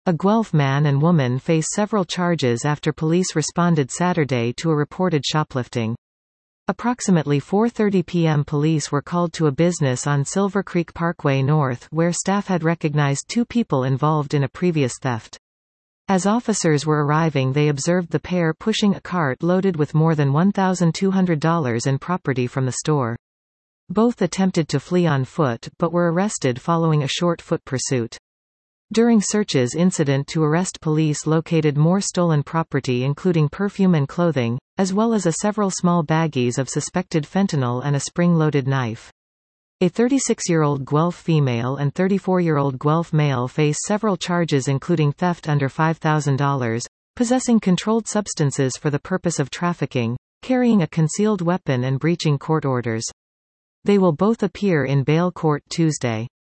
A Guelph man and woman face several charges after police responded Saturday to a reported shoplifting. Approximately 4:30 p.m. police were called to a business on Silver Creek Parkway North where staff had recognized two people involved in a previous theft. As officers were arriving, they observed the pair pushing a cart loaded with more than $1,200 in property from the store. Both attempted to flee on foot but were arrested following a short foot pursuit. During searches, incident to arrest police located more stolen property including perfume and clothing, as well as several small baggies of suspected fentanyl and a spring-loaded knife. A 36-year-old Guelph female and 34-year-old Guelph male face several charges including theft under $5,000, possessing controlled substances for the purpose of trafficking, carrying a concealed weapon and breaching court orders. They will both appear in bail court Tuesday.